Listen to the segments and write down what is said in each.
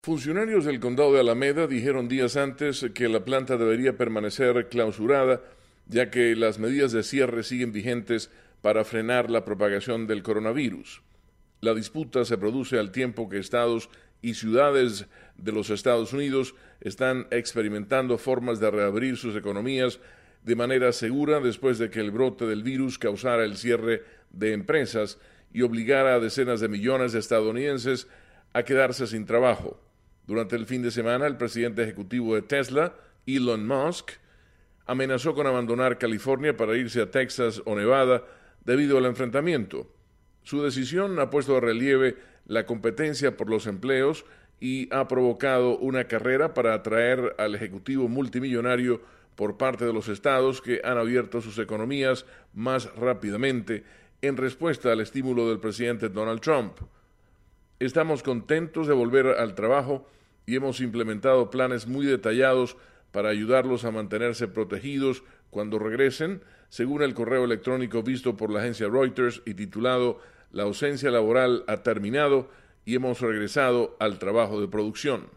Funcionarios del condado de Alameda dijeron días antes que la planta debería permanecer clausurada, ya que las medidas de cierre siguen vigentes para frenar la propagación del coronavirus. La disputa se produce al tiempo que estados y ciudades de los Estados Unidos están experimentando formas de reabrir sus economías de manera segura después de que el brote del virus causara el cierre de empresas y obligara a decenas de millones de estadounidenses a quedarse sin trabajo. Durante el fin de semana, el presidente ejecutivo de Tesla, Elon Musk, amenazó con abandonar California para irse a Texas o Nevada debido al enfrentamiento. Su decisión ha puesto de relieve la competencia por los empleos y ha provocado una carrera para atraer al ejecutivo multimillonario por parte de los estados que han abierto sus economías más rápidamente en respuesta al estímulo del presidente Donald Trump. Estamos contentos de volver al trabajo y hemos implementado planes muy detallados para ayudarlos a mantenerse protegidos cuando regresen, según el correo electrónico visto por la agencia Reuters y titulado "La ausencia laboral ha terminado y hemos regresado al trabajo de producción".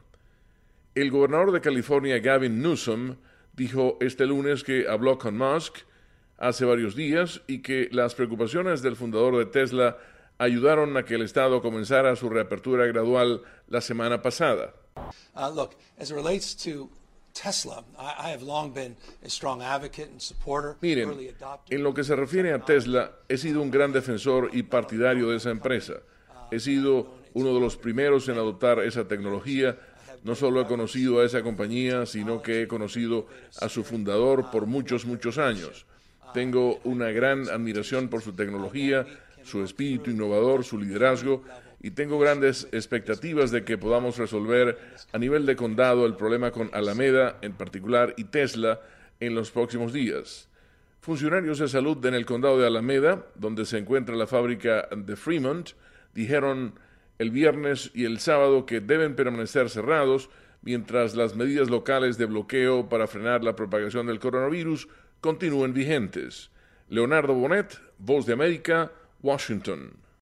El gobernador de California, Gavin Newsom, dijo este lunes que habló con Musk hace varios días y que las preocupaciones del fundador de Tesla ayudaron a que el estado comenzara su reapertura gradual la semana pasada. Look, as it relates to Tesla, I have long been a strong advocate and supporter. Miren, en lo que se refiere a Tesla, he sido un gran defensor y partidario de esa empresa. He sido uno de los primeros en adoptar esa tecnología. No solo he conocido a esa compañía, sino que he conocido a su fundador por muchos años. Tengo una gran admiración por su tecnología, su espíritu innovador, su liderazgo, y tengo grandes expectativas de que podamos resolver a nivel de condado el problema con Alameda en particular y Tesla en los próximos días. Funcionarios de salud en el condado de Alameda, donde se encuentra la fábrica de Fremont, dijeron el viernes y el sábado que deben permanecer cerrados mientras las medidas locales de bloqueo para frenar la propagación del coronavirus continúen vigentes. Leonardo Bonet, Voz de América, Washington.